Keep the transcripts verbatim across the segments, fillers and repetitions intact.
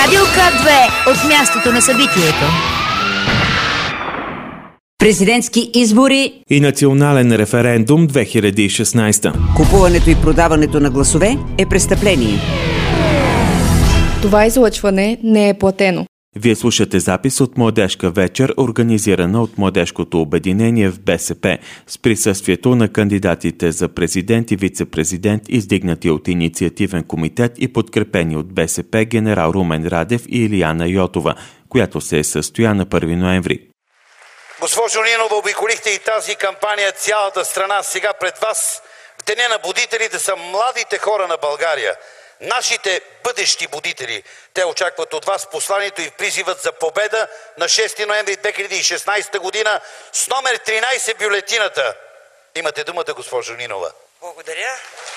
Радио К две от мястото на събитието. Президентски избори и национален референдум две хиляди и шестнадесета. Купуването и продаването на гласове е престъпление. Това излъчване не е платено. Вие слушате запис от Младежка вечер, организирана от Младежкото обединение в БСП, с присъствието на кандидатите за президент и вице-президент, издигнати от инициативен комитет и подкрепени от БСП генерал Румен Радев и Илияна Йотова, която се е състоя на първи ноември. Госпожо Нинова, обиколихте и тази кампания цялата страна. Сега пред вас в Деня на будителите са младите хора на България. Нашите бъдещи будители. Те очакват от вас посланието и призиват за победа на шести ноември две хиляди и шестнадесета година с номер тринадесет бюлетината. Имате думата, госпожо Нинова. Благодаря.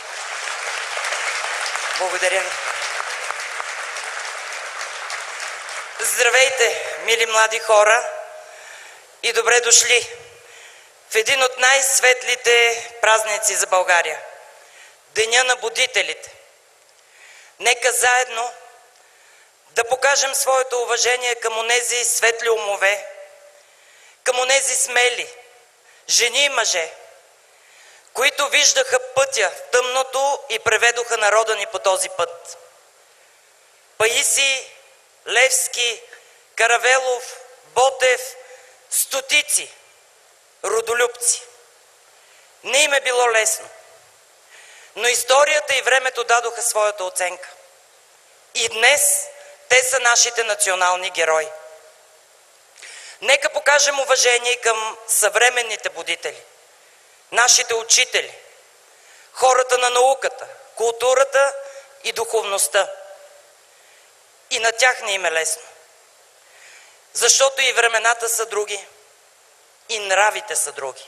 Благодаря. Здравейте, мили млади хора, и добре дошли в един от най-светлите празници за България – Деня на будителите. Нека заедно да покажем своето уважение към онези светли умове, към онези смели жени и мъже, които виждаха пътя в тъмното и преведоха народа ни по този път. Паисий, Левски, Каравелов, Ботев, стотици родолюбци. Не им е било лесно, но историята и времето дадоха своята оценка. И днес те са нашите национални герои. Нека покажем уважение към съвременните будители, нашите учители, хората на науката, културата и духовността. И на тях не им е лесно, защото и времената са други, и нравите са други.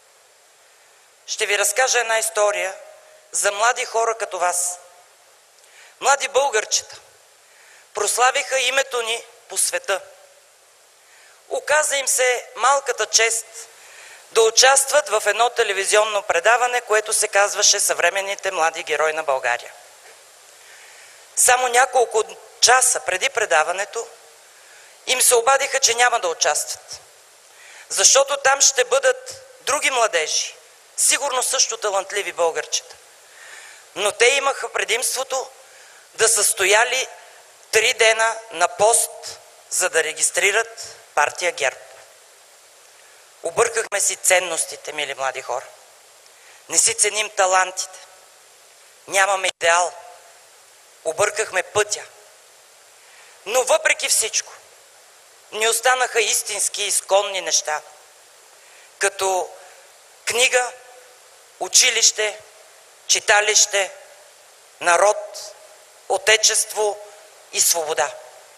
Ще ви разкажа една история за млади хора като вас. Млади българчета прославиха името ни по света. Оказа им се малката чест да участват в едно телевизионно предаване, което се казваше "Съвременните млади герои на България". Само няколко часа преди предаването им се обадиха, че няма да участват, защото там ще бъдат други младежи, сигурно също талантливи българчета. Но те имаха предимството да са стояли три дена на пост, за да регистрират партия ГЕРБ. Объркахме си ценностите, мили млади хора. Не си ценим талантите. Нямаме идеал. Объркахме пътя. Но въпреки всичко, ни останаха истински изконни неща, като книга, училище, читалище, народ, отечество и свобода.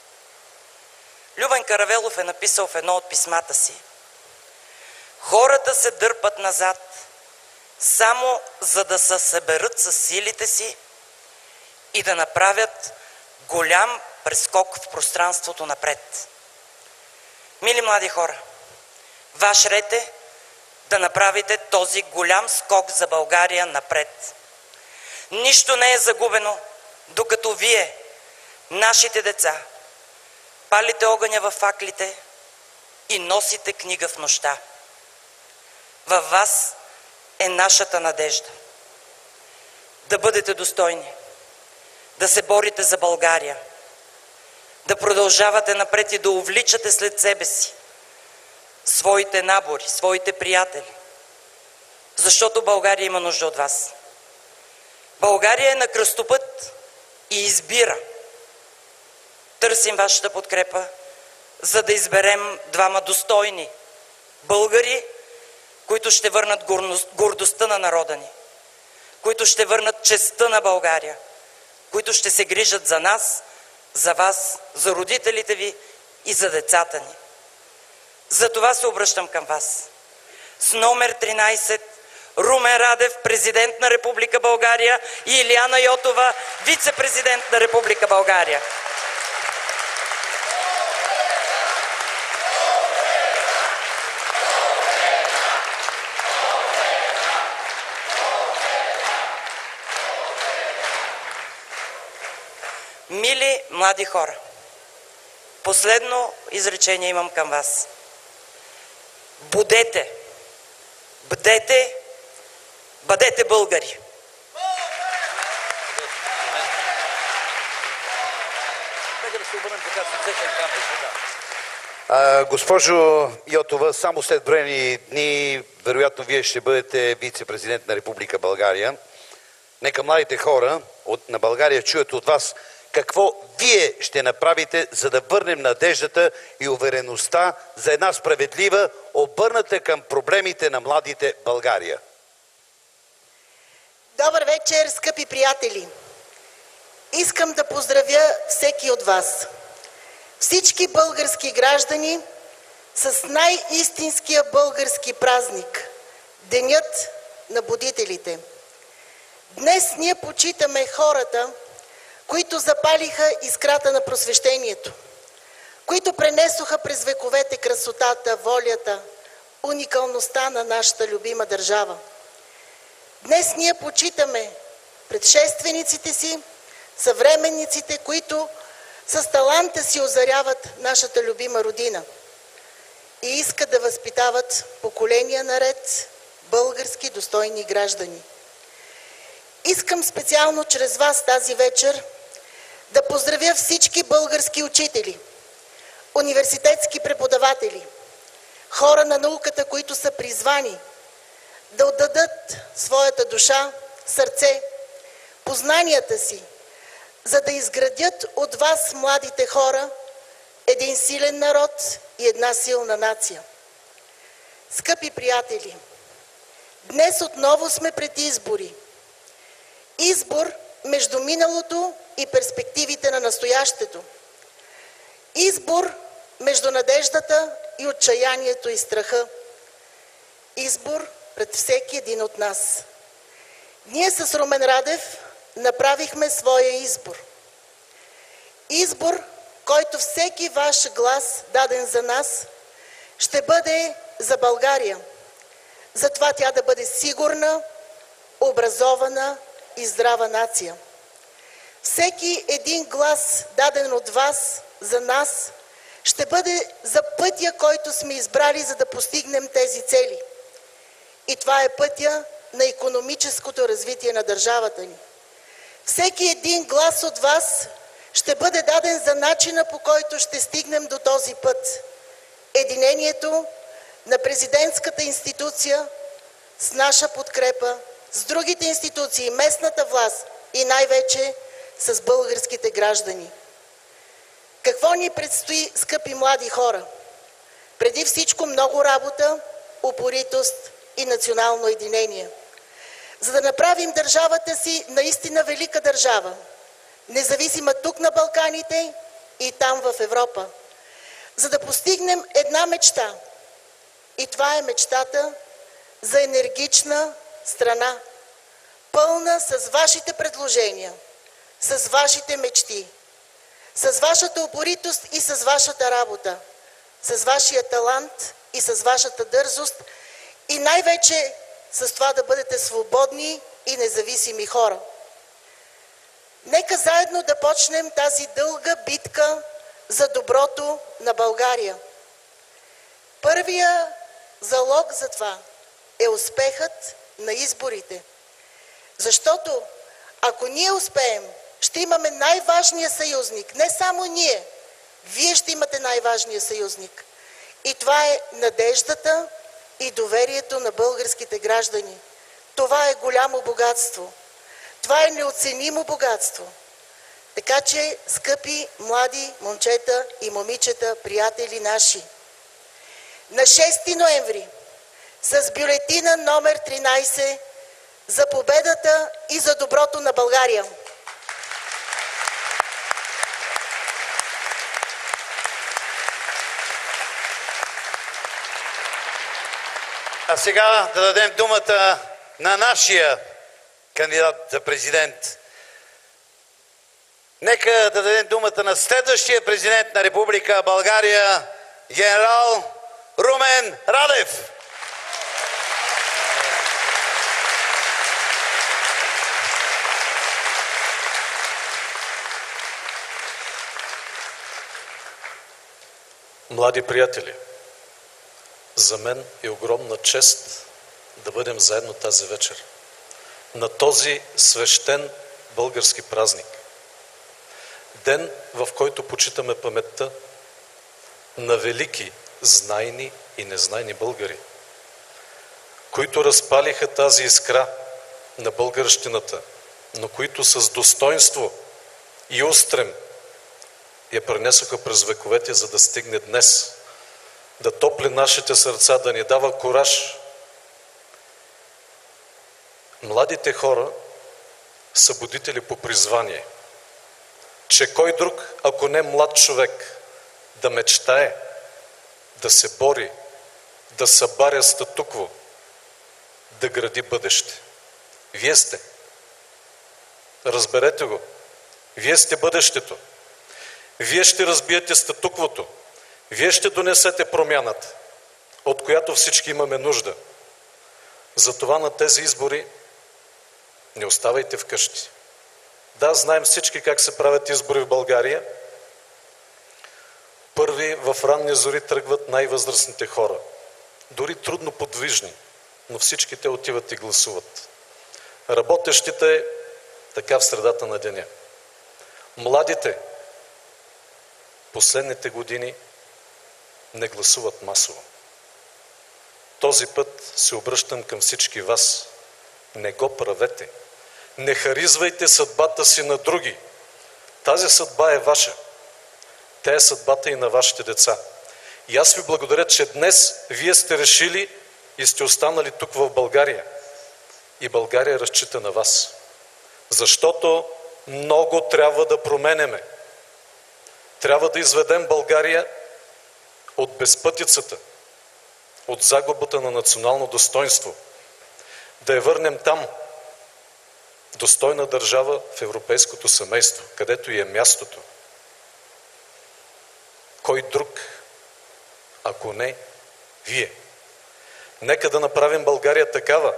Любен Каравелов е написал в едно от писмата си: хората се дърпат назад, само за да се съберат със силите си и да направят голям прескок в пространството напред. Мили млади хора, ваш ред е да направите този голям скок за България напред. Нищо не е загубено, докато вие, нашите деца, палите огъня във факлите и носите книга в нощта. Във вас е нашата надежда. Да бъдете достойни, да се борите за България, да продължавате напред и да увличате след себе си своите набори, своите приятели, защото България има нужда от вас. България е на кръстопът и избира. Търсим вашата подкрепа, за да изберем двама достойни българи, които ще върнат гордостта на народа ни, които ще върнат честта на България, които ще се грижат за нас, за вас, за родителите ви и за децата ни. За това се обръщам към вас. С номер тринадесет Румен Радев, президент на Република България, и Илияна Йотова, вице-президент на Република България. Мили млади хора, Последно изречение имам към вас. Будете, бдете, бъдете българи! А, госпожо Йотова, само след броени дни, вероятно вие ще бъдете вице-президент на Република България. Нека младите хора от, на България чуят от вас какво вие ще направите, за да върнем надеждата и увереността за една справедлива, обърната към проблемите на младите България. Добър вечер, скъпи приятели! Искам да поздравя всеки от вас. Всички български граждани с най-истинския български празник – Денят на будителите. Днес ние почитаме хората, които запалиха искрата на просвещението, които пренесоха през вековете красотата, волята, уникалността на нашата любима държава. Днес ние почитаме предшествениците си, съвременниците, които с таланта си озаряват нашата любима родина и искат да възпитават поколения наред български достойни граждани. Искам специално чрез вас тази вечер да поздравя всички български учители, университетски преподаватели, хора на науката, които са призвани да отдадат своята душа, сърце, познанията си, за да изградят от вас, младите хора, един силен народ и една силна нация. Скъпи приятели, днес отново сме пред избори. Избор между миналото и перспективите на настоящето. Избор между надеждата и отчаянието и страха. Избор пред всеки един от нас. Ние с Румен Радев направихме своя избор. Избор, който всеки ваш глас, даден за нас, ще бъде за България. Затова тя да бъде сигурна, образована и здрава нация. Всеки един глас, даден от вас за нас, ще бъде за пътя, който сме избрали, за да постигнем тези цели. И това е пътя на икономическото развитие на държавата ни. Всеки един глас от вас ще бъде даден за начина, по който ще стигнем до този път. Единението на президентската институция с наша подкрепа, с другите институции, местната власт и най-вече с българските граждани. Какво ни предстои, скъпи млади хора? Преди всичко много работа, упоритост и национално единение. За да направим държавата си наистина велика държава, независима тук на Балканите и там в Европа. За да постигнем една мечта. И това е мечтата за енергична страна, пълна с вашите предложения, с вашите мечти, с вашата упоритост и с вашата работа, с вашия талант и с вашата дързост и най-вече с това да бъдете свободни и независими хора. Нека заедно да почнем тази дълга битка за доброто на България. Първия залог за това е успехът на изборите. Защото ако ние успеем, ще имаме най-важния съюзник. Не само ние, вие ще имате най-важния съюзник. И това е надеждата и доверието на българските граждани. Това е голямо богатство. Това е неоценимо богатство. Така че, скъпи млади момчета и момичета, приятели наши, на шести ноември с бюлетина номер тринайсет за победата и за доброто на България. А сега да дадем думата на нашия кандидат за президент. Нека да дадем думата на следващия президент на Република България, генерал Румен Радев. Млади приятели, за мен е огромна чест да бъдем заедно тази вечер на този свещен български празник. Ден, в който почитаме паметта на велики знайни и незнайни българи, които разпалиха тази искра на българщината, но които с достоинство и устрем я пренесоха през вековете, за да стигне днес, да топли нашите сърца, да ни дава кураж. Младите хора са будители по призвание, че кой друг, ако не млад човек, да мечтае, да се бори, да събаря статукво, да гради бъдеще. Вие сте. Разберете го. Вие сте бъдещето. Вие ще разбиете статуквото. Вие ще донесете промяната, от която всички имаме нужда. Затова на тези избори не оставайте вкъщи. Да, знаем всички как се правят избори в България. Първи в ранни зори тръгват най-възрастните хора. Дори трудно подвижни, но всички те отиват и гласуват. Работещите така в средата на деня. Младите последните години не гласуват масово. Този път се обръщам към всички вас. Не го правете. Не харизвайте съдбата си на други. Тази съдба е ваша. Тя е съдбата и на вашите деца. И аз ви благодаря, че днес вие сте решили и сте останали тук в България. И България разчита на вас. Защото много трябва да променяме. Трябва да изведем България от безпътицата, от загубата на национално достоинство. Да я върнем там, достойна държава в европейското семейство, където и е мястото. Кой друг, ако не вие? Нека да направим България такава,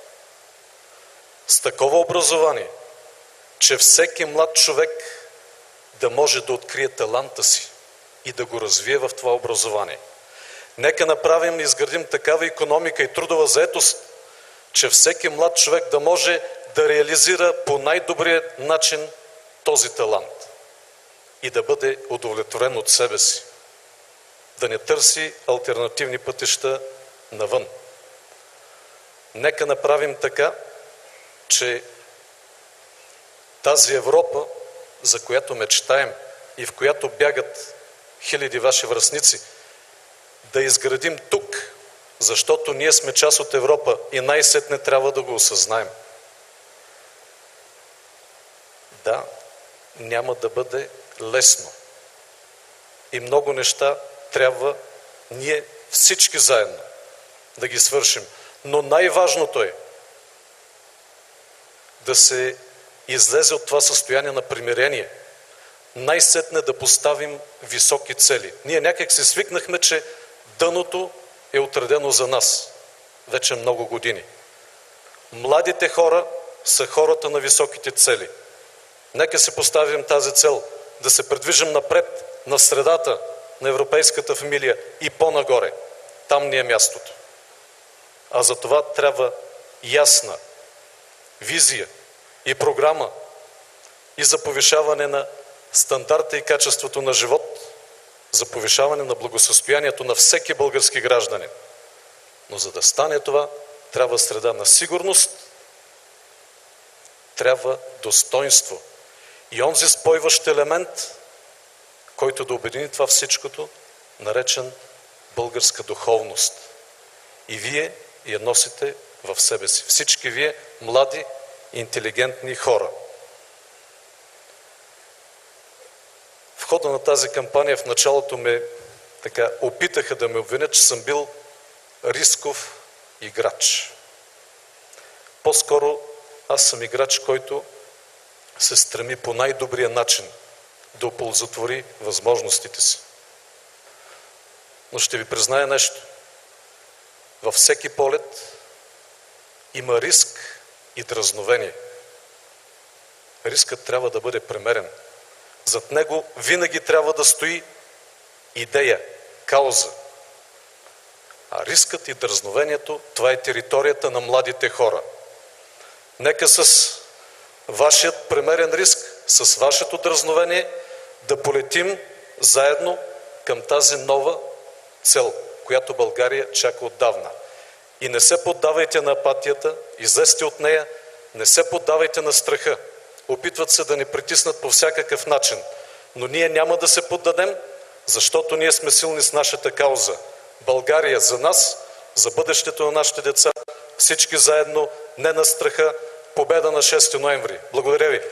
с такова образование, че всеки млад човек да може да открие таланта си и да го развие в това образование. Нека направим и изградим такава икономика и трудова заетост, че всеки млад човек да може да реализира по най-добрия начин този талант и да бъде удовлетворен от себе си. Да не търси алтернативни пътища навън. Нека направим така, че тази Европа, за която мечтаем и в която бягат хиляди ваши връстници, да изградим тук, защото ние сме част от Европа и най-сетне трябва да го осъзнаем. Да, няма да бъде лесно. И много неща трябва ние всички заедно да ги свършим. Но най-важното е да се излезе от това състояние на примирение. Най-сетне да поставим високи цели. Ние някак се свикнахме, че дъното е отредено за нас вече много години. Младите хора са хората на високите цели. Нека се поставим тази цел, да се придвижим напред, на средата на европейската фамилия и по-нагоре. Там ни е мястото. А за това трябва ясна визия и програма и за повишаване на стандарта и качеството на живот, за повишаване на благосъстоянието на всеки български гражданин. Но за да стане това, трябва среда на сигурност, трябва достоинство и онзи спойващ елемент, който да обедини това всичкото, наречен българска духовност. И вие я носите в себе си. Всички вие млади, интелигентни хора. В хода на тази кампания в началото ме така опитаха да ме обвинят, че съм бил рисков играч. По-скоро аз съм играч, който се стреми по най-добрия начин да оползотвори възможностите си. Но ще ви призная нещо. Във всеки полет има риск и дразновение. Рискът трябва да бъде премерен. Зад него винаги трябва да стои идея, кауза. А рискът и дързновението, това е територията на младите хора. Нека с вашият премерен риск, с вашето дързновение да полетим заедно към тази нова цел, която България чака отдавна. И не се поддавайте на апатията, излезте от нея, не се поддавайте на страха. Опитват се да ни притиснат по всякакъв начин, но ние няма да се поддадем, защото ние сме силни с нашата кауза. България за нас, за бъдещето на нашите деца, всички заедно, не на страха, победа на шести ноември. Благодаря ви.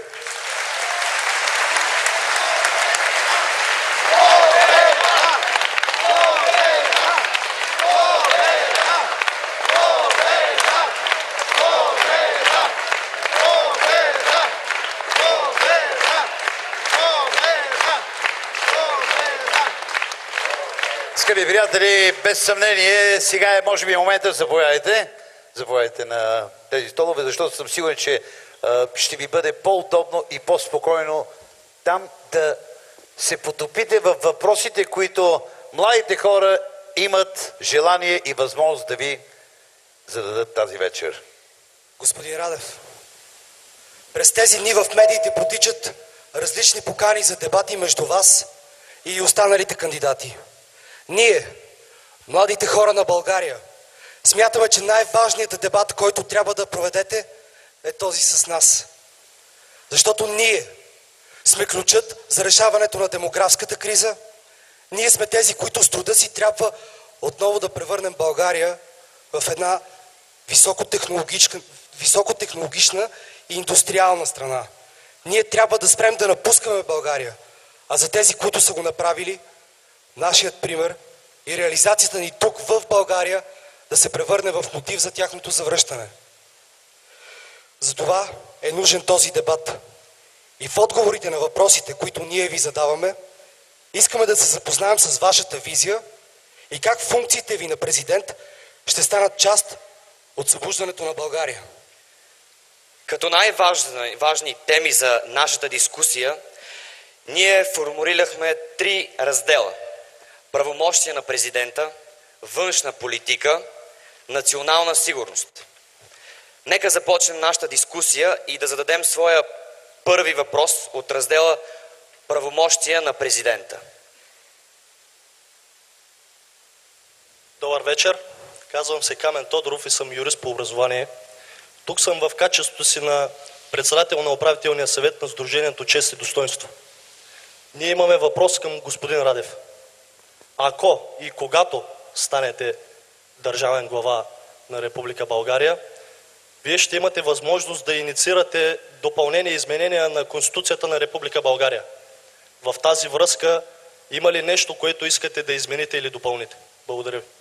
Скъпи приятели, без съмнение, сега е може би момента, заповядайте. Заповядайте на тези столове, защото съм сигурен, че а, ще ви бъде по-удобно и по-спокойно там да се потопите в въпросите, които младите хора имат желание и възможност да ви зададат тази вечер. Господин Радев, през тези дни в медиите протичат различни покани за дебати между вас и останалите кандидати. Ние, младите хора на България, смятаме, че най-важният дебат, който трябва да проведете, е този с нас. Защото ние сме ключът за решаването на демографската криза. Ние сме тези, които с труда си трябва отново да превърнем България в една високотехнологична, високотехнологична и индустриална страна. Ние трябва да спрем да напускаме България. А за тези, които са го направили, нашият пример и реализацията ни тук в България да се превърне в мотив за тяхното завръщане. Затова е нужен този дебат. И в отговорите на въпросите, които ние ви задаваме, искаме да се запознаем с вашата визия и как функциите ви на президент ще станат част от събуждането на България. Като най-важни теми за нашата дискусия, ние формулирахме три раздела. Правомощия на президента, външна политика, национална сигурност. Нека започнем нашата дискусия и да зададем своя първи въпрос от раздела правомощия на президента. Добър вечер. Казвам се Камен Тодоров и съм юрист по образование. Тук съм в качеството си на председател на управителния съвет на Сдружението Чест и достоинство. Ние имаме въпрос към господин Радев. Ако и когато станете държавен глава на Република България, вие ще имате възможност да инициирате допълнение и изменения на Конституцията на Република България. В тази връзка има ли нещо, което искате да измените или допълните? Благодаря ви.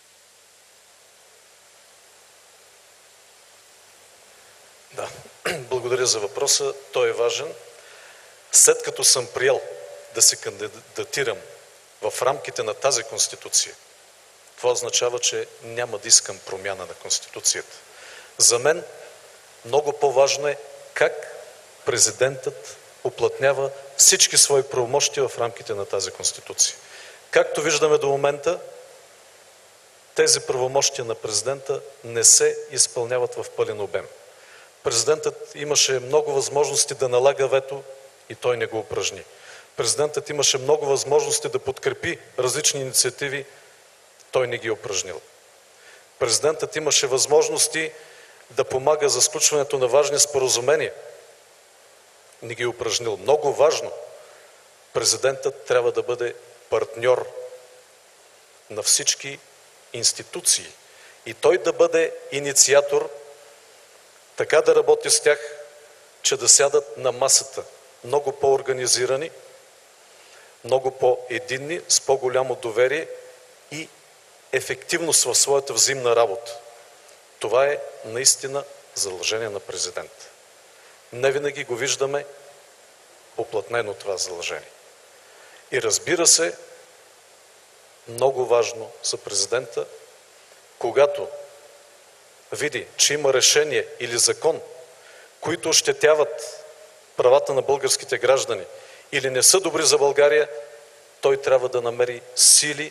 Да, благодаря за въпроса. Той е важен. След като съм приел да се кандидатирам в рамките на тази Конституция, това означава, че няма да искам промяна на Конституцията. За мен много по-важно е как президентът уплътнява всички свои правомощия в рамките на тази Конституция. Както виждаме до момента, тези правомощия на президента не се изпълняват в пълен обем. Президентът имаше много възможности да налага вето и той не го упражни. Президентът имаше много възможности да подкрепи различни инициативи, той не ги упражнил. Президентът имаше възможности да помага за сключването на важни споразумения, не ги упражнил. Много важно, президентът трябва да бъде партньор на всички институции и той да бъде инициатор, така да работи с тях, че да сядат на масата много по-организирани, много по-единни, с по-голямо доверие и ефективност в своята взаимна работа. Това е наистина задължение на президента. Не винаги го виждаме уплътнено това задължение. И разбира се, много важно за президента, когато види, че има решение или закон, които ощетяват правата на българските граждани или не са добри за България, той трябва да намери сили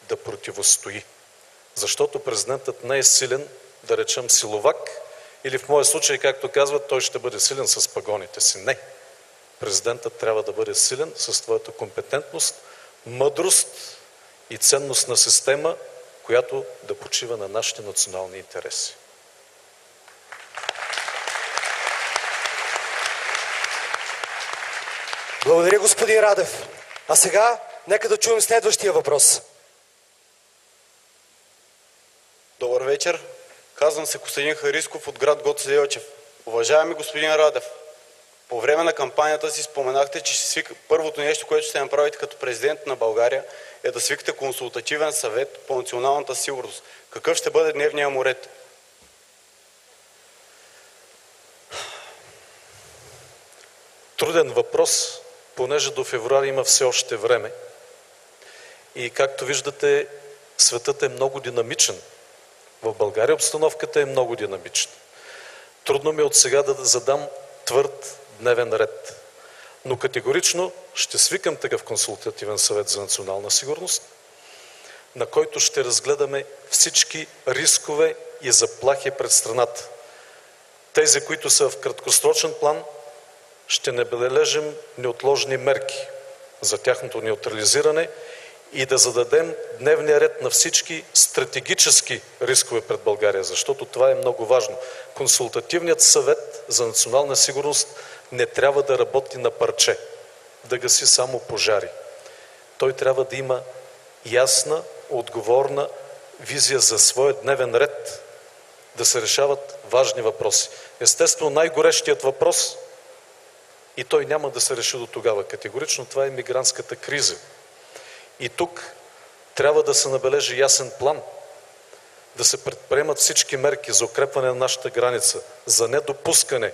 да противостои. Защото президентът не е силен, да речем, силовак, или в моя случай, както казват, той ще бъде силен с пагоните си. Не. Президентът трябва да бъде силен с твоята компетентност, мъдрост и ценностна система, която да почива на нашите национални интереси. Благодаря, господин Радев. А сега нека да чуем следващия въпрос. Добър вечер. Казвам се Костадин Харисков от град Гоце Делчев. Уважаеми господин Радев, по време на кампанията си споменахте, че ще свика... първото нещо, което ще направите като президент на България, е да свикате консултативен съвет по националната сигурност. Какъв ще бъде дневния му ред? Труден въпрос, понеже до февруари има все още време. И както виждате, светът е много динамичен. В България обстановката е много динамична. Трудно ми е от сега да задам твърд дневен ред. Но категорично ще свикам такъв консултативен съвет за национална сигурност, на който ще разгледаме всички рискове и заплахи пред страната. Тези, които са в краткосрочен план, ще набележим неотложни мерки за тяхното неутрализиране и да зададем дневния ред на всички стратегически рискове пред България, защото това е много важно. Консултативният съвет за национална сигурност не трябва да работи на парче, да гаси само пожари. Той трябва да има ясна, отговорна визия за своя дневен ред, да се решават важни въпроси. Естествено, най-горещият въпрос, и той няма да се реши до тогава категорично, това е мигрантската криза. И тук трябва да се набележи ясен план, да се предприемат всички мерки за укрепване на нашата граница, за недопускане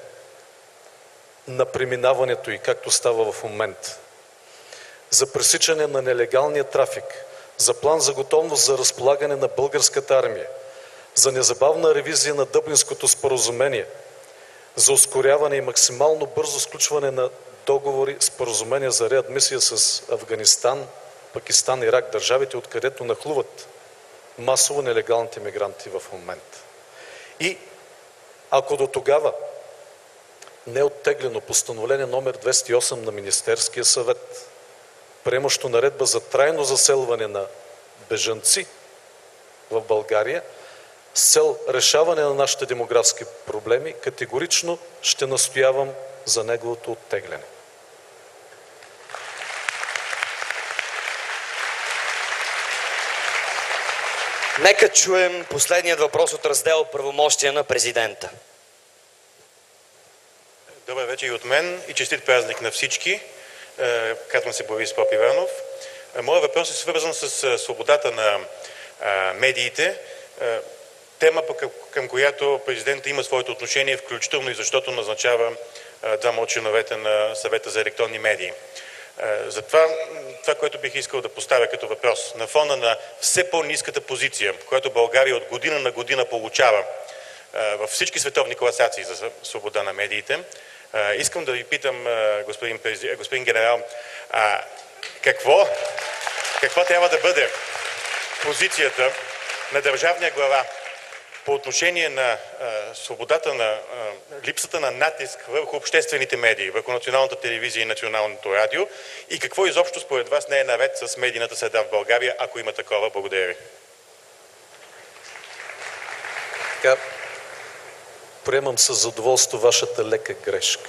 на преминаването и както става в момента, за пресичане на нелегалния трафик, за план за готовност за разполагане на българската армия, за незабавна ревизия на Дъблинското споразумение, за ускоряване и максимално бързо сключване на договори, споразумения за реадмисия с Афганистан, Пакистан, Ирак, държавите, откъдето нахлуват масово нелегалните мигранти в момента. И ако до тогава не е оттеглено постановление номер двеста и осем на Министерския съвет, приемащо наредба за трайно заселване на бежанци в България, с цел решаване на нашите демографски проблеми, категорично ще настоявам за неговото оттегляне. Нека чуем последният въпрос от раздел правомощия на президента. Добър вечер и от мен и честит празник на всички. Казвам се Борис Попиванов. Моят въпрос е свързан с свободата на медиите. Тема, към която президентът има своето отношение, включително и защото назначава двама от членовете на съвета за електронни медии. Затова това, което бих искал да поставя като въпрос, на фона на все по-ниската позиция, която България от година на година получава във всички световни класации за свобода на медиите, искам да ви питам, господин, господин генерал, какво, каква трябва да бъде позицията на държавния глава по отношение на а, свободата на а, липсата на натиск върху обществените медии, върху националната телевизия и националното радио и какво изобщо според вас не е наред с медийната среда в България, ако има такова? Благодаря ви. Така, приемам със задоволство вашата лека грешка.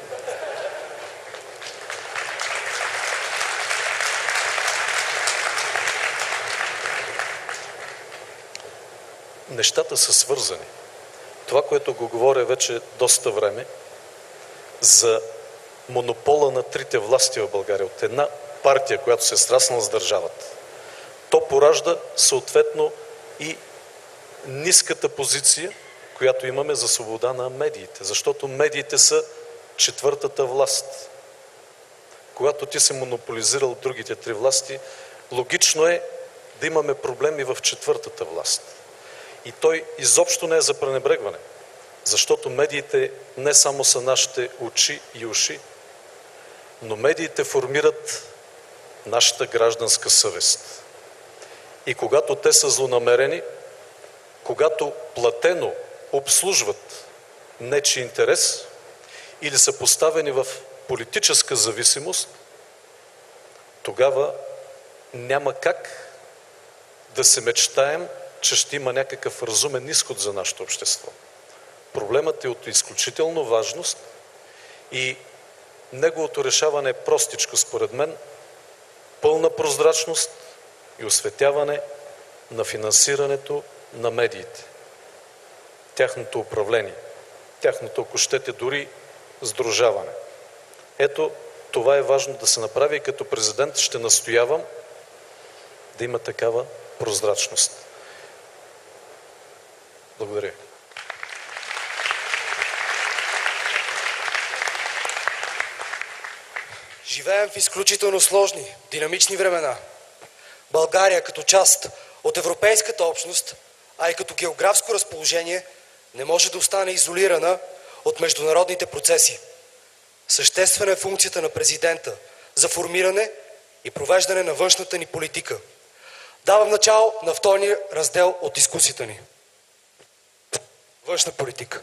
Нещата са свързани. Това, което го говоря вече доста време, за монопола на трите власти в България от една партия, която се е сраснала с държавата, то поражда съответно и ниската позиция, която имаме за свобода на медиите. Защото медиите са четвъртата власт. Когато ти се монополизира от другите три власти, логично е да имаме проблеми в четвъртата власт. И той изобщо не е за пренебрегване, защото медиите не само са нашите очи и уши, но медиите формират нашата гражданска съвест. И когато те са злонамерени, когато платено обслужват нечий интерес или са поставени в политическа зависимост, тогава няма как да се мечтаем, че ще има някакъв разумен изход за нашето общество. Проблемът е от изключително важност и неговото решаване е простичко, според мен, пълна прозрачност и осветяване на финансирането на медиите, тяхното управление, тяхното, ако щете, дори сдружаване. Ето, това е важно да се направи и като президент ще настоявам да има такава прозрачност. Благодаря. Живеем в изключително сложни, динамични времена. България като част от европейската общност, а и като географско разположение, не може да остане изолирана от международните процеси. Съществена е функцията на президента за формиране и провеждане на външната ни политика. Давам начало на втория раздел от дискусията ни. Външна политика.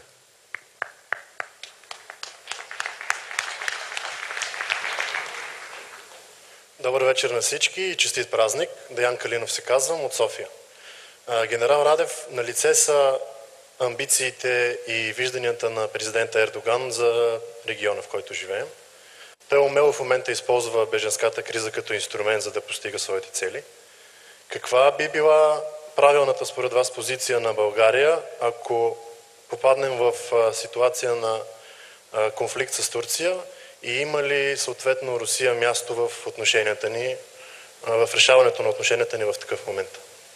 Добър вечер на всички и честит празник. Деян Калинов се казвам, от София. Генерал Радев, налице са амбициите и вижданията на президента Ердоган за региона, в който живеем. Той умело в момента използва беженската криза като инструмент, за да постига своите цели. Каква би била правилната според вас позиция на България, ако попаднем в ситуация на конфликт с Турция и има ли съответно Русия място в отношенията ни, в решаването на отношенията ни в такъв момент?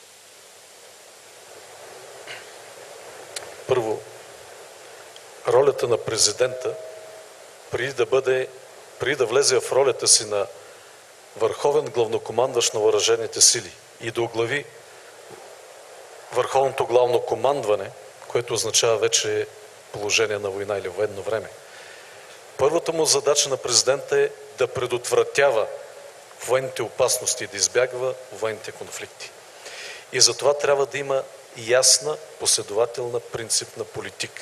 Първо, ролята на президента, преди да бъде, преди да влезе в ролята си на върховен главнокомандващ на въоръжените сили и да оглави върховното главно командване, което означава вече положение на война или военно време. Първата му задача на президента е да предотвратява военните опасности и да избягва военните конфликти. И за това трябва да има ясна, последователна, принципна политика.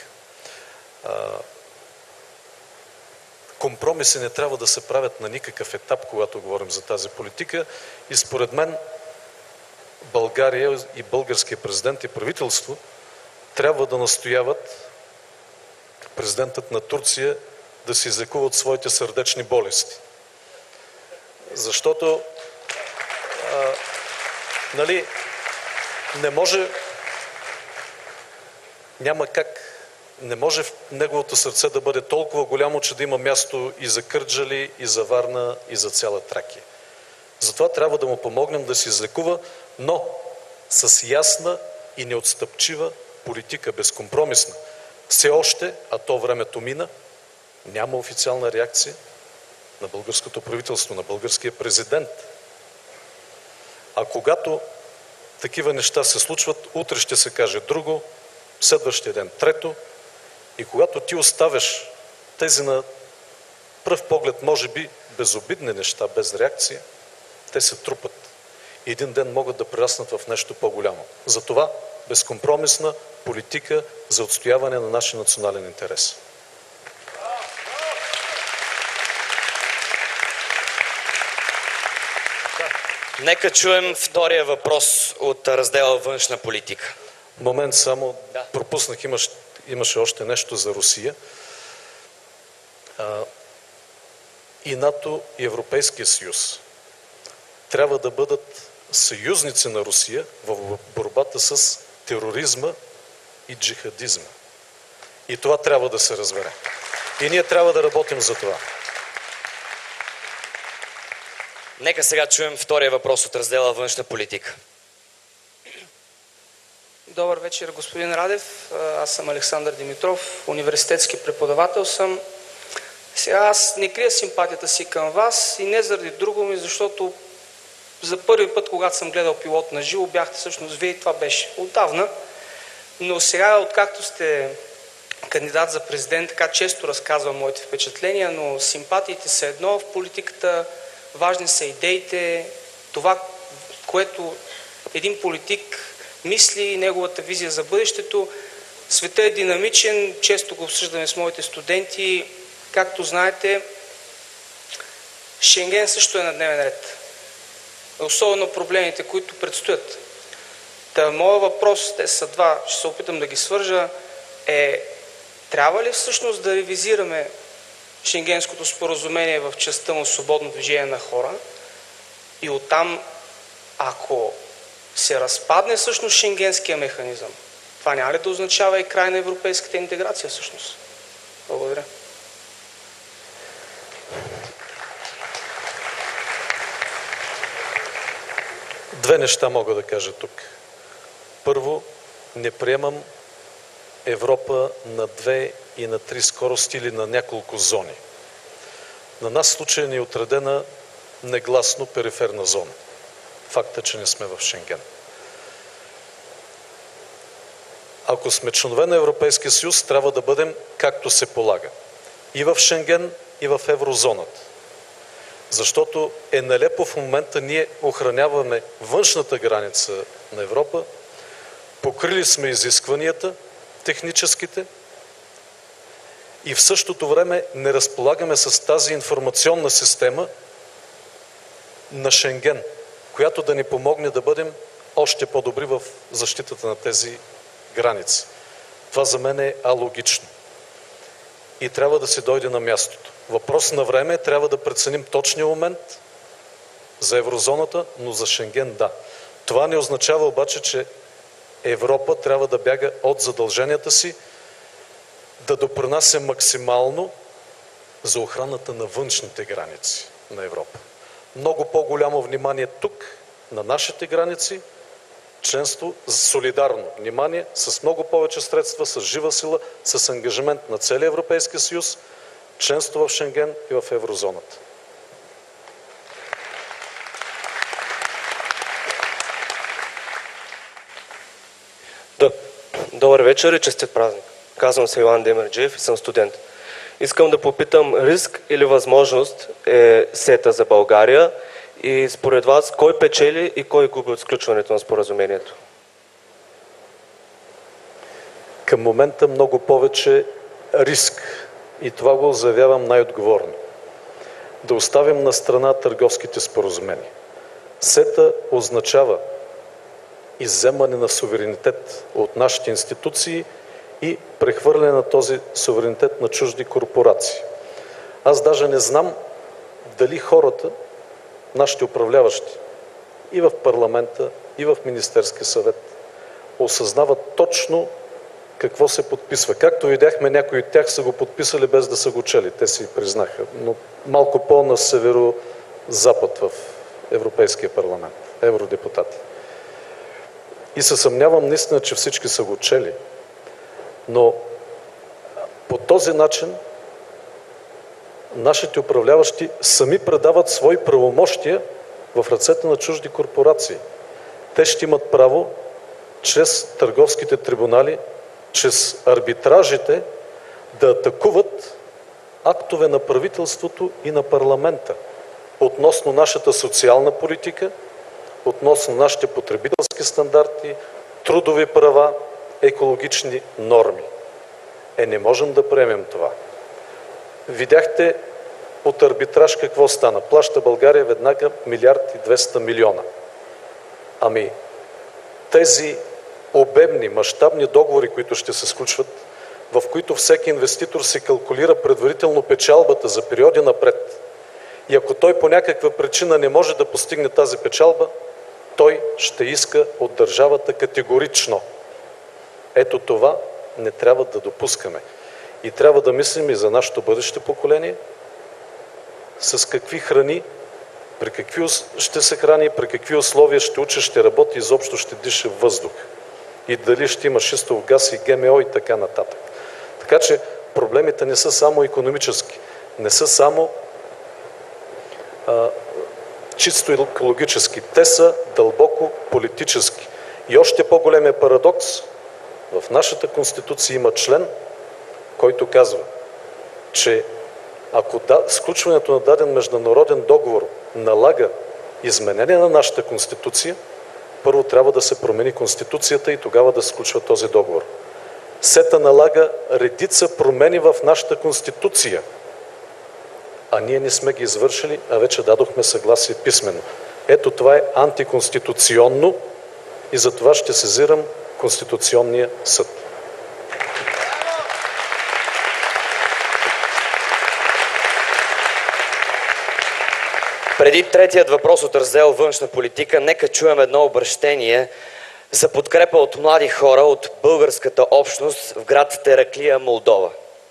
Компромиси не трябва да се правят на никакъв етап, когато говорим за тази политика. И според мен България и българския президент и правителство трябва да настояват президентът на Турция да се излекува от своите сърдечни болести. Защото а, нали, не може няма как не може в неговото сърце да бъде толкова голямо, че да има място и за Кърджали, и за Варна, и за цяла Тракия. Затова трябва да му помогнем да се излекува, но с ясна и неотстъпчива политика, безкомпромисна. Все още, а то времето мина, няма официална реакция на българското правителство, на българския президент. А когато такива неща се случват, утре ще се каже друго, следващия ден трето. И когато ти оставяш тези на пръв поглед, може би, безобидни неща, без реакция, те се трупат. И един ден могат да прераснат в нещо по-голямо. Затова безкомпромисна политика за отстояване на нашия национален интерес. Нека чуем втория въпрос от раздела външна политика. Момент само, да. пропуснах, имаш, имаше още нещо за Русия. А, и НАТО, и Европейския съюз трябва да бъдат съюзници на Русия в борбата с тероризма и джихадизма. И това трябва да се разбере. И ние трябва да работим за това. Нека сега чуем втория въпрос от раздела външна политика. Добър вечер, господин Радев. Аз съм Александър Димитров, университетски преподавател съм. Сега аз не крия симпатията си към вас и не заради друго ми, защото за първи път, когато съм гледал пилот на живо, бяхте всъщност вие и това беше отдавна. Но сега, откакто сте кандидат за президент, така често разказвам моите впечатления, но симпатиите са едно в политиката, важни са идеите, това, което един политик мисли, неговата визия за бъдещето. Светът е динамичен, често го обсъждаме с моите студенти. Както знаете, Шенген също е на дневен ред. Особено проблемите, които предстоят. Та, моят въпрос, те са два, ще се опитам да ги свържа, е трябва ли всъщност да ревизираме Шенгенското споразумение в частта му свободно движение на хора и оттам, ако се разпадне всъщност Шенгенския механизъм, това няма ли да означава и край на европейската интеграция всъщност? Благодаря. Две неща мога да кажа тук. Първо, не приемам Европа на две и на три скорости или на няколко зони. На нас случая ни е отредена негласно периферна зона. Факт е, че не сме в Шенген. Ако сме членове на Европейския съюз, трябва да бъдем както се полага. И в Шенген, и в еврозоната. Защото е нелепо в момента ние охраняваме външната граница на Европа, покрили сме изискванията, техническите, и в същото време не разполагаме с тази информационна система на Шенген, която да ни помогне да бъдем още по-добри в защитата на тези граници. Това за мен е алогично. И трябва да се дойде на мястото. Въпрос на време, трябва да преценим точния момент за еврозоната, но за Шенген да. Това не означава обаче, че Европа трябва да бяга от задълженията си да допринася максимално за охраната на външните граници на Европа. Много по-голямо внимание тук, на нашите граници, членство за солидарно внимание, с много повече средства, с жива сила, с ангажимент на целия Европейски съюз, членство в Шенген и в еврозоната. Да. Добър вечер и честит празник. Казвам се Йоан Демерджиев и съм студент. Искам да попитам, риск или възможност е сета за България и според вас кой печели и кой губи от сключването на споразумението? Към момента много повече риск. И това го заявявам най-отговорно. Да оставим на страна търговските споразумения. Сета означава изземане на суверенитет от нашите институции и прехвърляне на този суверенитет на чужди корпорации. Аз даже не знам дали хората, нашите управляващи, и в парламента, и в Министерския съвет, осъзнават точно какво се подписва. Както видяхме, някои от тях са го подписали без да са го чели. Те си признаха. Но малко по-на северо-запад в Европейския парламент. Евродепутати. И се съмнявам наистина, че всички са го чели. Но по този начин нашите управляващи сами предават свои правомощия в ръцете на чужди корпорации. Те ще имат право чрез търговските трибунали, чрез арбитражите да атакуват актове на правителството и на парламента относно нашата социална политика, относно нашите потребителски стандарти, трудови права, екологични норми. Е, не можем да приемем това. Видяхте от арбитраж какво стана. Плаща България веднага милиард и двеста милиона. Ами, тези обемни, мащабни договори, които ще се сключват, в които всеки инвеститор се калкулира предварително печалбата за периоди напред. И ако той по някаква причина не може да постигне тази печалба, той ще иска от държавата категорично. Ето това не трябва да допускаме. И трябва да мислим и за нашето бъдеще поколение, с какви храни, при какви ще се храни, при какви условия ще учи, ще работи, изобщо ще диша въздух. И дали ще има шистов газ и ГМО и така нататък. Така че проблемите не са само икономически, не са само а, чисто екологически, те са дълбоко политически. И още по-големия парадокс, в нашата Конституция има член, който казва, че ако да, сключването на даден международен договор налага изменение на нашата Конституция, първо трябва да се промени Конституцията и тогава да сключва този договор. СЕТА налага редица промени в нашата Конституция, а ние не сме ги извършили, а вече дадохме съгласие писменно. Ето това е антиконституционно и за това ще сезирам Конституционния съд. Преди третият въпрос от раздел външна политика, нека чуем едно обръщение за подкрепа от млади хора от българската общност в град Тераклия, Молдова.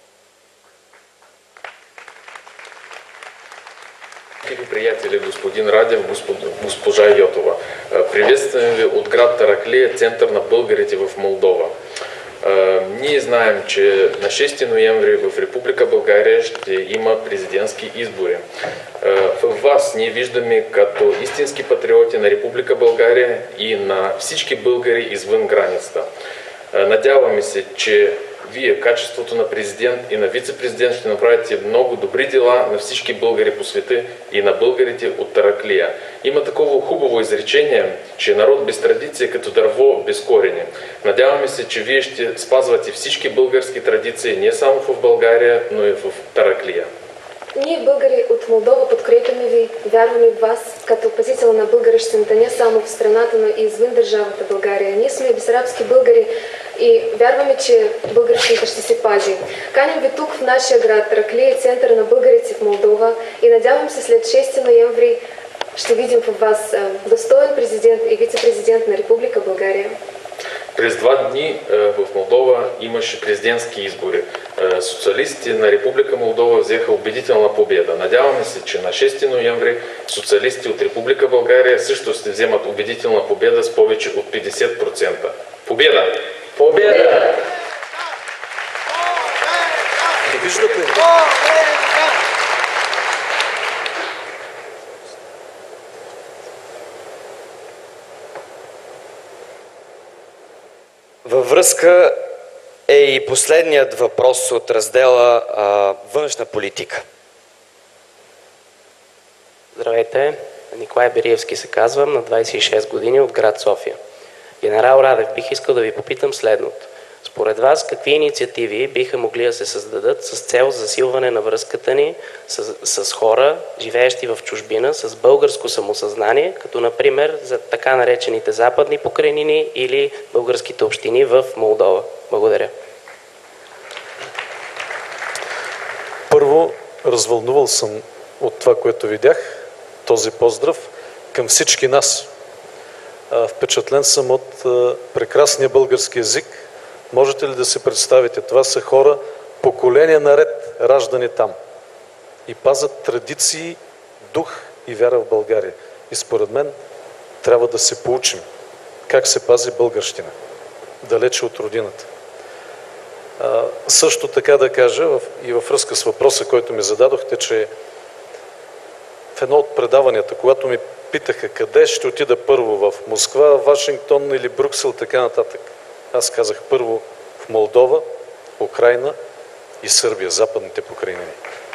Скъпи приятели, господин Радев, господ... госпожа Йотова, приветствам ви от град Тераклия, център на българите в Молдова. Ние знаем, че на шести ноември в Република България ще има президентски избори. В вас ние виждаме като истински патриоти на Република България и на всички българи извън границата. Надяваме се, че вие, качеството на президент и на вице-президент, ще направите много добри дела на всички българи по света и на българите от Тераклия. Има такова хубаво изречение, че народ без традиция като дърво без корени. Надяваме се, че вие ще спазвате всички български традиции не само в България, но и в Тераклия. Ние, българи от Молдова, подкрепяме ви, вярваме в вас като пазител на българщината не само в страната, но и извън държавата България. Ние сме безарабски българи и вярваме, че българщината ще се пази. Каним ви тук в нашия град Тераклия, център на българите в Молдова, и надявам се след шести ноември ще видим в вас достоен президент и вице-президент на Република България. През два дни в Молдова имаше президентски избори. Социалистите на Република Молдова взеха убедителна победа. Надяваме се, че на шести ноември социалистите от Република България също ще вземат убедителна победа с повече от петдесет процента. Победа! Победа! Виждате ли? Във връзка е и последният въпрос от раздела а, външна политика. Здравейте, Николай Бериевски се казвам, на двадесет и шест години от град София. Генерал Радев, бих искал да ви попитам следното. Според вас, какви инициативи биха могли да се създадат с цел засилване на връзката ни с, с хора, живеещи в чужбина, с българско самосъзнание, като например за така наречените западни покрайнини или българските общини в Молдова? Благодаря. Първо, развълнувал съм от това, което видях. Този поздрав към всички нас. Впечатлен съм от прекрасния български език. Можете ли да си представите? Това са хора, поколения наред, раждани там. И пазят традиции, дух и вяра в България. И според мен трябва да се поучим как се пази българщина, далече от родината. А, също така да кажа, и във връзка с въпроса, който ми зададохте, че в едно от предаванията, когато ми питаха къде ще отида първо, в Москва, Вашингтон или Брюксел, така нататък. Аз казах първо в Молдова, Украйна и Сърбия, западните покрайнини.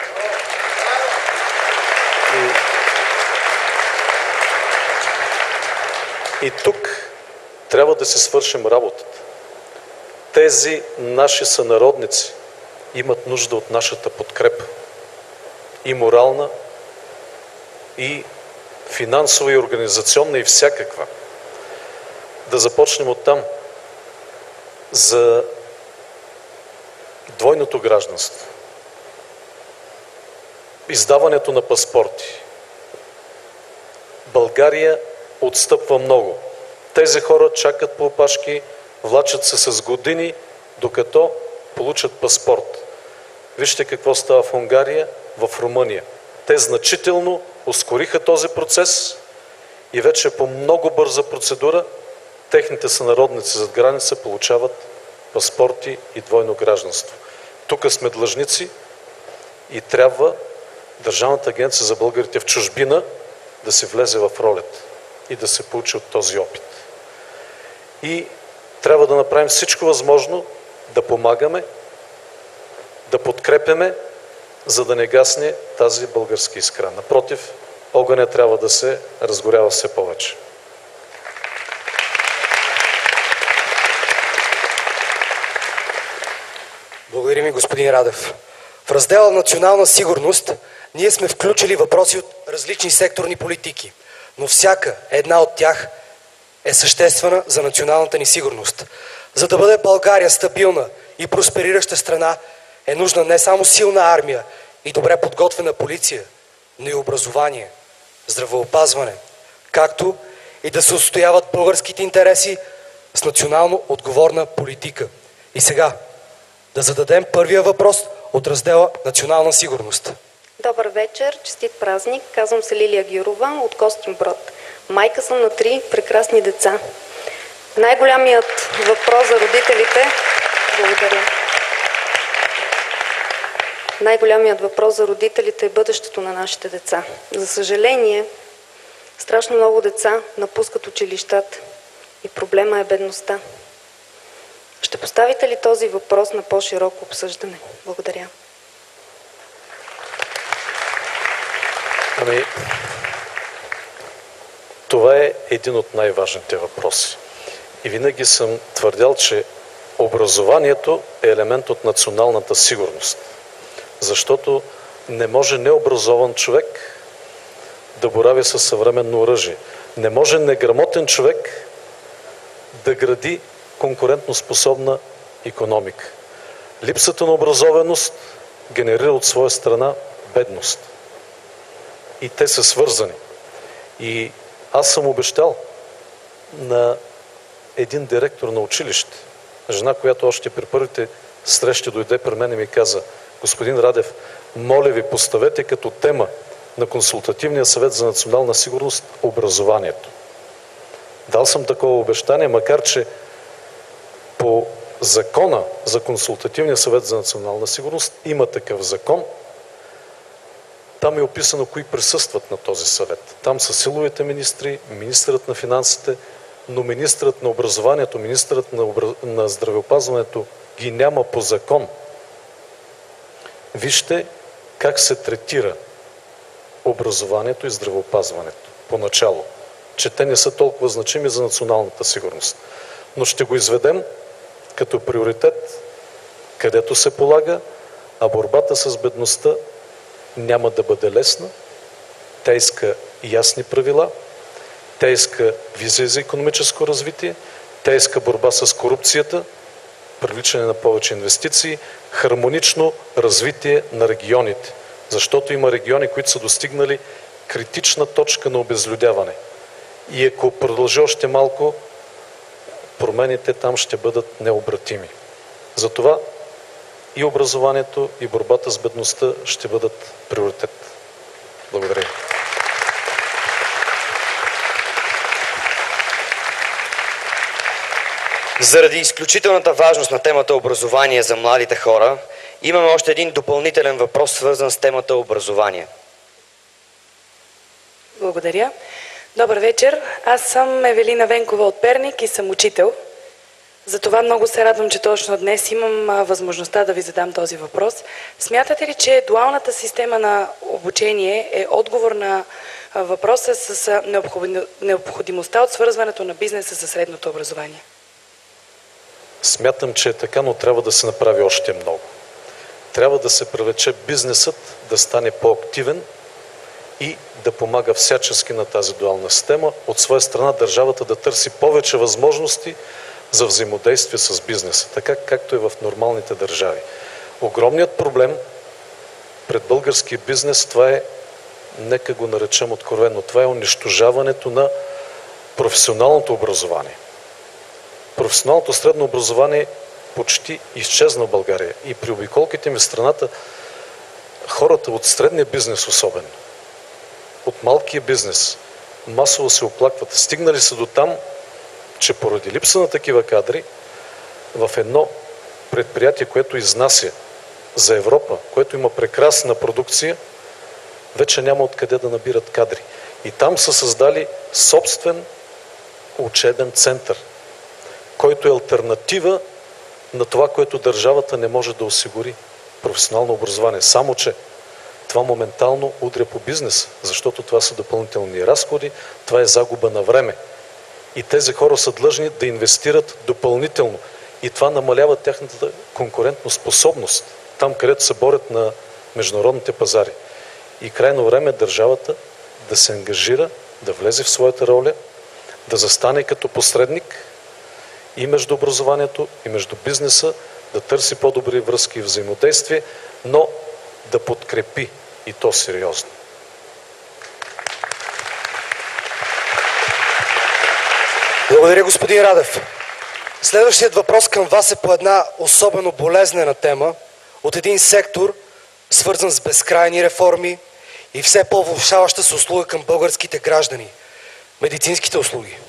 И, и тук трябва да се свършим работата. Тези наши сънародници имат нужда от нашата подкрепа. И морална, и финансова, и организационна, и всякаква. Да започнем оттам. За двойното гражданство, издаването на паспорти. България отстъпва много. Тези хора чакат по опашки, влачат се с години, докато получат паспорт. Вижте какво става в Унгария, в Румъния. Те значително ускориха този процес и вече по много бърза процедура техните сънародници зад граница получават паспорти и двойно гражданство. Тук сме длъжници и трябва Държавната агенция за българите в чужбина да се влезе в ролята и да се получи от този опит. И трябва да направим всичко възможно да помагаме, да подкрепяме, за да не гасне тази българска искра. Напротив, огъня трябва да се разгорява все повече. Уважаеми господин Радев, в раздела Национална сигурност ние сме включили въпроси от различни секторни политики, но всяка една от тях е съществена за националната ни сигурност. За да бъде България стабилна и просперираща страна, е нужна не само силна армия и добре подготвена полиция, но и образование, здравеопазване, както и да се отстояват българските интереси с национално отговорна политика. И сега да зададем първия въпрос от раздела Национална сигурност. Добър вечер, честит празник. Казвам се Лилия Гюрова от Костинброд. Майка съм на три прекрасни деца. Най-голямият въпрос за родителите... Благодаря. Най-голямият въпрос за родителите е бъдещето на нашите деца. За съжаление, страшно много деца напускат училищата и проблема е бедността. Ще поставите ли този въпрос на по-широко обсъждане? Благодаря. Ами, това е един от най-важните въпроси. И винаги съм твърдял, че образованието е елемент от националната сигурност. Защото не може необразован човек да борави със съвременно оръжие. Не може неграмотен човек да гради конкурентноспособна икономика. Липсата на образованост генерира от своя страна бедност. И те са свързани. И аз съм обещал на един директор на училище, жена, която още при първите срещи дойде при мен и ми каза: господин Радев, моля ви, поставете като тема на Консултативния съвет за национална сигурност образованието. Дал съм такова обещание, макар че по закона за Консултативния съвет за национална сигурност има такъв закон. Там е описано кои присъстват на този съвет. Там са силовите министри, министърът на финансите, но министърът на образованието, министърът на, обра... на здравеопазването ги няма по закон. Вижте как се третира образованието и здравеопазването поначало, че те не са толкова значими за националната сигурност. Но ще го изведем като приоритет, където се полага, а борбата с бедността няма да бъде лесна. Тя иска ясни правила, тя иска визия за икономическо развитие, тя иска борба с корупцията, привличане на повече инвестиции, хармонично развитие на регионите. Защото има региони, които са достигнали критична точка на обезлюдяване. И ако продължи още малко, промените там ще бъдат необратими. Затова и образованието, и борбата с бедността ще бъдат приоритет. Благодаря. Заради изключителната важност на темата образование за младите хора, имаме още един допълнителен въпрос, свързан с темата образование. Благодаря. Добър вечер. Аз съм Евелина Венкова от Перник и съм учител. Затова много се радвам, че точно днес имам възможността да ви задам този въпрос. Смятате ли, че дуалната система на обучение е отговор на въпроса с необходимостта от свързването на бизнеса със средното образование? Смятам, че е така, но трябва да се направи още много. Трябва да се привлече бизнесът да стане по-активен и да помага всячески на тази дуална система. От своя страна държавата да търси повече възможности за взаимодействие с бизнеса, така както е в нормалните държави. Огромният проблем пред българския бизнес, това е, нека го наречем откровено, това е унищожаването на професионалното образование. Професионалното средно образование почти изчезна в България. И при обиколките ми в страната, хората от средния бизнес особено, от малкия бизнес, масово се оплакват. Стигнали са до там, че поради липса на такива кадри, в едно предприятие, което изнася за Европа, което има прекрасна продукция, вече няма откъде да набират кадри. И там са създали собствен учебен център, който е алтернатива на това, което държавата не може да осигури. Професионално образование. Само че това моментално удря по бизнес, защото това са допълнителни разходи, това е загуба на време. И тези хора са длъжни да инвестират допълнително. И това намалява тяхната конкурентоспособност, там където се борят на международните пазари. И крайно време държавата да се ангажира, да влезе в своята роля, да застане като посредник и между образованието, и между бизнеса, да търси по-добри връзки и взаимодействие, но да подкрепи и то сериозно. Благодаря, господин Радев. Следващият въпрос към вас е по една особено болезнена тема от един сектор, свързан с безкрайни реформи и все по-влошаваща се услуга към българските граждани – медицинските услуги.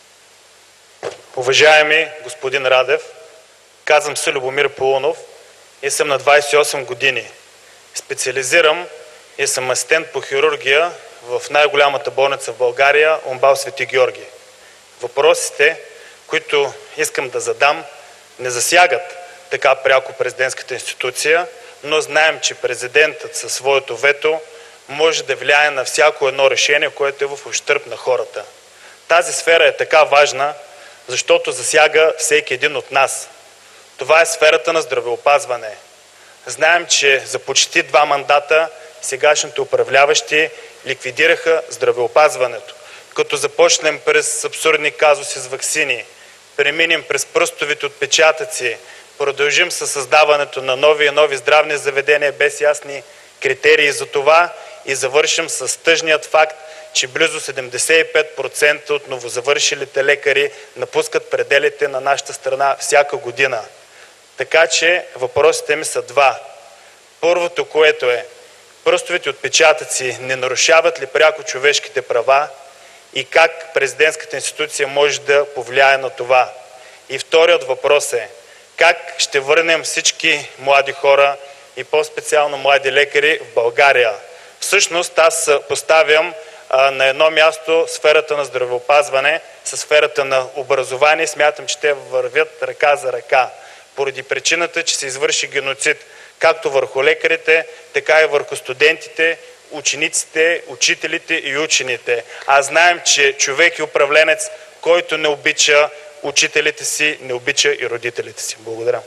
Уважаеми господин Радев, казвам се Любомир Полунов и съм на двадесет и осем години. Специализирам и съм асистент по хирургия в най-голямата болница в България, УМБАЛ Свети Георги. Въпросите, които искам да задам, не засягат така пряко президентската институция, но знаем, че президентът със своето вето може да влияе на всяко едно решение, което е в ущърб на хората. Тази сфера е така важна, защото засяга всеки един от нас. Това е сферата на здравеопазване. Знаем, че за почти два мандата сегашните управляващи ликвидираха здравеопазването. Като започнем през абсурдни казуси с ваксини, преминем през пръстовите отпечатъци, продължим със създаването на нови и нови здравни заведения без ясни критерии за това и завършим с тъжният факт, че близо седемдесет и пет процента от новозавършилите лекари напускат пределите на нашата страна всяка година. Така че въпросите ми са два. Първото, което е, пръстовите отпечатъци не нарушават ли пряко човешките права и как президентската институция може да повлияе на това? И вторият въпрос е, как ще върнем всички млади хора и по-специално млади лекари в България? Всъщност аз поставям а, на едно място сферата на здравеопазване с сферата на образование. Смятам, че те вървят ръка за ръка, поради причината, че се извърши геноцид както върху лекарите, така и върху студентите, учениците, учителите и учените. А знаем, че човек и управленец, който не обича учителите си, не обича и родителите си. Благодаря.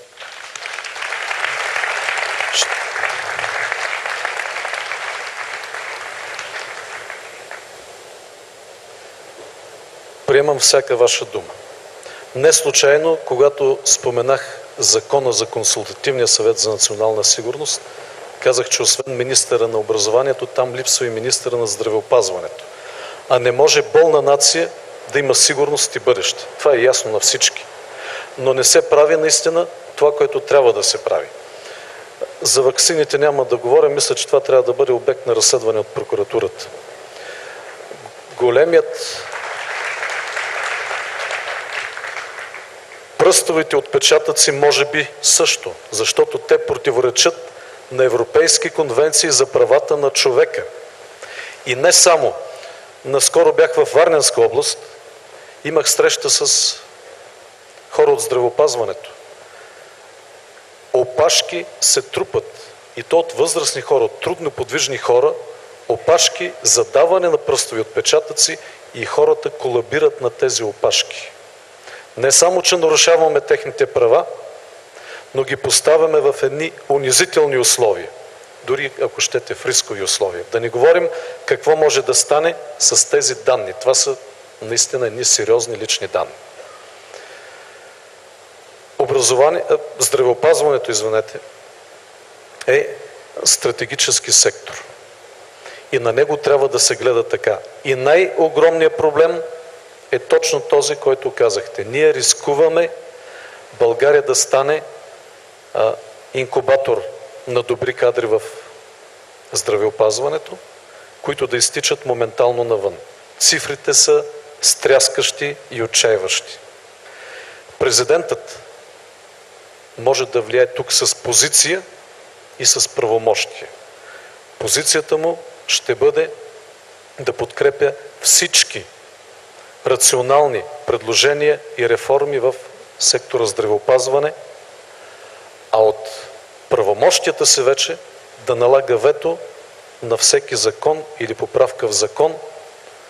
Приемам всяка ваша дума. Не случайно, когато споменах Закона за консултативния съвет за национална сигурност, казах, че освен министъра на образованието, там липсва и министъра на здравеопазването. А не може болна нация да има сигурност и бъдеще. Това е ясно на всички. Но не се прави наистина това, което трябва да се прави. За ваксините няма да говоря. Мисля, че това трябва да бъде обект на разследване от прокуратурата. Големият... Пръстовите отпечатъци може би също, защото те противоречат на европейски конвенции за правата на човека. И не само. Наскоро бях в Варненска област, имах среща с хора от здравеопазването. Опашки се трупат, и то от възрастни хора, от трудно подвижни хора, опашки за даване на пръстови отпечатъци и хората колабират на тези опашки. Не само, че нарушаваме техните права, но ги поставяме в едни унизителни условия. Дори, ако щете, в рискови условия. Да не говорим какво може да стане с тези данни. Това са наистина едни сериозни лични данни. Образование, здравеопазването, извинете, е стратегически сектор. И на него трябва да се гледа така. И най-огромният проблем е точно този, който казахте. Ние рискуваме България да стане а, инкубатор на добри кадри в здравеопазването, които да изтичат моментално навън. Цифрите са стряскащи и отчаиващи. Президентът може да влияе тук с позиция и с правомощие. Позицията му ще бъде да подкрепя всички рационални предложения и реформи в сектора здравеопазване, а от правомощията си вече да налага вето на всеки закон или поправка в закон,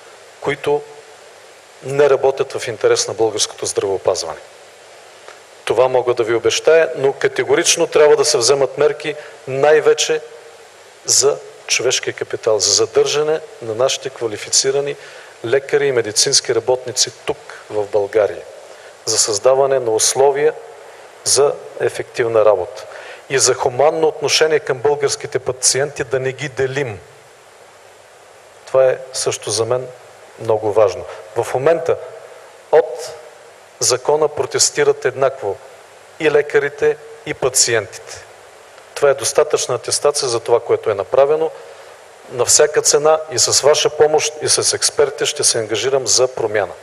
които не работят в интерес на българското здравеопазване. Това мога да ви обещая, но категорично трябва да се вземат мерки най-вече за човешкия капитал, за задържане на нашите квалифицирани лекари и медицински работници тук, в България, за създаване на условия за ефективна работа и за хуманно отношение към българските пациенти, да не ги делим. Това е също за мен много важно. В момента от закона протестират еднакво и лекарите, и пациентите. Това е достатъчна атестация за това, което е направено. На всяка цена и с ваша помощ, и с експерти ще се ангажирам за промяна.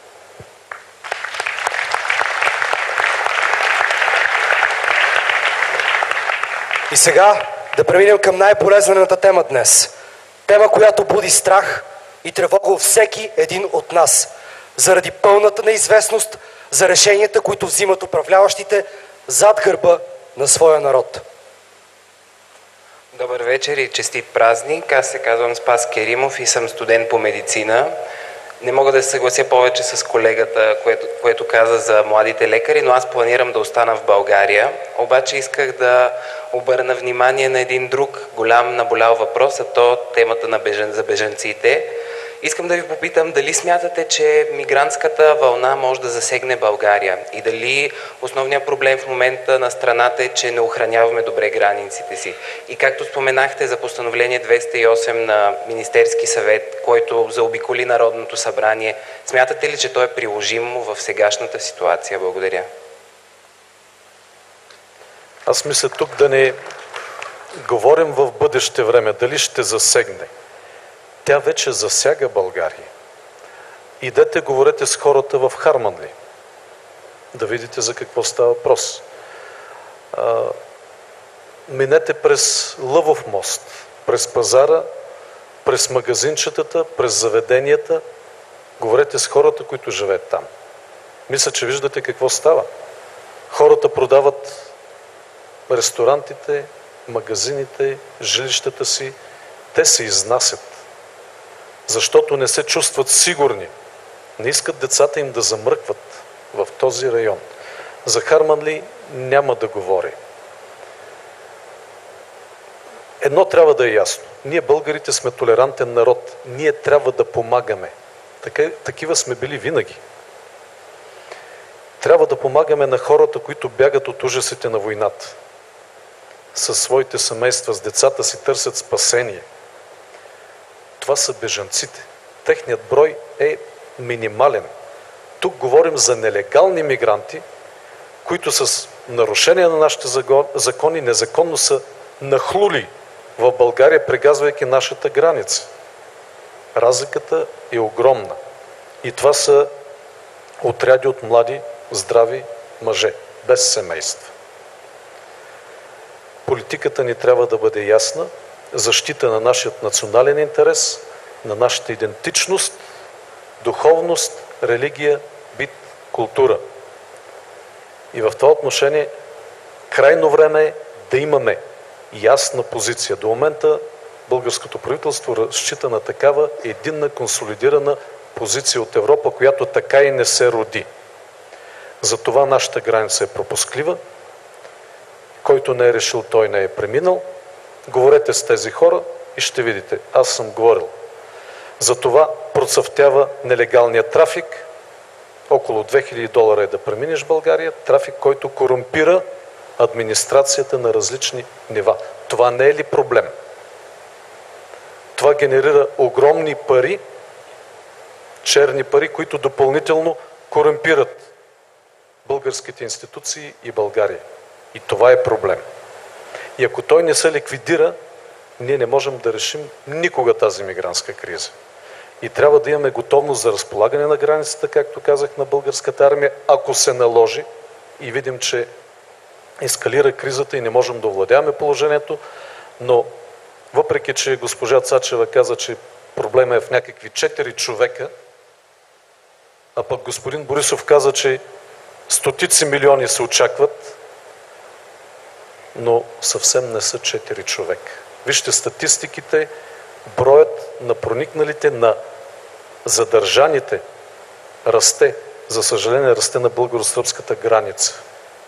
И сега да преминем към най-болезнената тема днес. Тема, която буди страх и тревога у всеки един от нас, заради пълната неизвестност за решенията, които взимат управляващите зад гърба на своя народ. Добър вечер и честит празник. Аз се казвам Спас Керимов и съм студент по медицина. Не мога да се съглася повече с колегата, което, което каза за младите лекари, но аз планирам да остана в България. Обаче исках да обърна внимание на един друг голям наболял въпрос, а то темата на бежен, за бежанците. Искам да ви попитам дали смятате, че мигрантската вълна може да засегне България и дали основният проблем в момента на страната е, че не охраняваме добре границите си. И както споменахте за постановление двеста и осем на Министерски съвет, който заобиколи Народното събрание, смятате ли, че то е приложимо в сегашната ситуация? Благодаря. Аз мисля тук да не говорим в бъдеще време, дали ще засегне. Тя вече засяга България. Идете, говорете с хората в Харманли. Да видите за какво става въпрос. А, минете през Лъвов мост, през пазара, през магазинчетата, през заведенията. Говорете с хората, които живеят там. Мисля, че виждате какво става. Хората продават ресторантите, магазините, жилищата си. Те се изнасят, защото не се чувстват сигурни. Не искат децата им да замръкват в този район. За Харманли няма да говори. Едно трябва да е ясно. Ние, българите, сме толерантен народ. Ние трябва да помагаме. Така, такива сме били винаги. Трябва да помагаме на хората, които бягат от ужасите на войната. Със своите семейства, с децата си търсят спасение. Това са бежанците. Техният брой е минимален. Тук говорим за нелегални мигранти, които с нарушение на нашите закони незаконно са нахлули в България, прегазвайки нашата граница. Разликата е огромна. И това са отряди от млади, здрави мъже, без семейства. Политиката ни трябва да бъде ясна, защита на нашия национален интерес, на нашата идентичност, духовност, религия, бит, култура. И в това отношение крайно време е да имаме ясна позиция. До момента българското правителство разчита на такава единна, консолидирана позиция от Европа, която така и не се роди. Затова нашата граница е пропусклива. Който не е решил, той не е преминал. Говорете с тези хора и ще видите. Аз съм говорил. Затова процъфтява нелегалния трафик. Около две хиляди долара е да преминеш в България. Трафик, който корумпира администрацията на различни нива. Това не е ли проблем? Това генерира огромни пари, черни пари, които допълнително корумпират българските институции и България. И това е проблем. И ако той не се ликвидира, ние не можем да решим никога тази мигрантска криза. И трябва да имаме готовност за разполагане на границата, както казах, на българската армия, ако се наложи и видим, че ескалира кризата и не можем да овладяваме положението, но въпреки, че госпожа Цачева каза, че проблема е в някакви четири човека, а пък господин Борисов каза, че стотици милиони се очакват, но съвсем не са четири човека. Вижте статистиките, броят на проникналите, на задържаните расте. За съжаление, расте на българо-сръбската граница.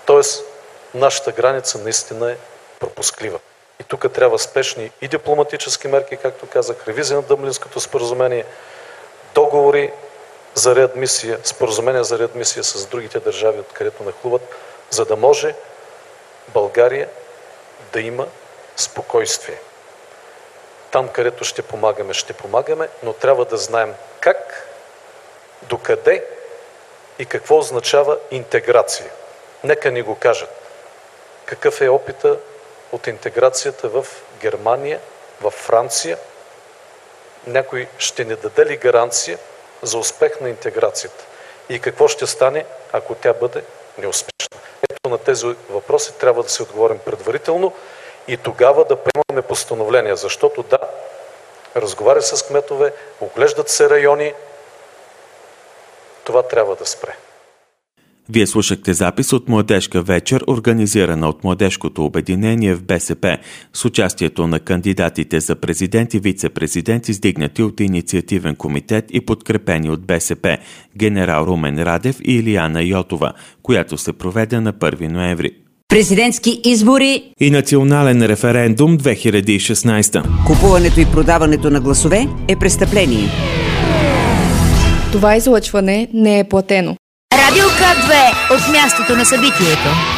Тоест, нашата граница наистина е пропусклива. И тук трябва спешни и дипломатически мерки, както казах, ревизия на Дъблинското споразумение, договори за реадмисия, споразумения за реадмисия с другите държави, откъдето нахлуват, за да може България да има спокойствие. Там, където ще помагаме, ще помагаме, но трябва да знаем как, докъде и какво означава интеграция. Нека ни го кажат. Какъв е опита от интеграцията в Германия, в Франция? Някой ще ни даде ли гаранция за успех на интеграцията? И какво ще стане, ако тя бъде неуспешна? Ето на тези въпроси трябва да се отговорим предварително и тогава да приемаме постановления, защото да, разговаря с кметове, оглеждат се райони, това трябва да спре. Вие слушахте запис от Младежка вечер, организирана от Младежкото обединение в БСП, с участието на кандидатите за президент и вице-президент, издигнати от инициативен комитет и подкрепени от БСП, генерал Румен Радев и Илияна Йотова, която се проведе на първи ноември. Президентски избори и национален референдум две хиляди и шестнадесета. Купуването и продаването на гласове е престъпление. Това излъчване не е платено. Радио К две от мястото на събитието.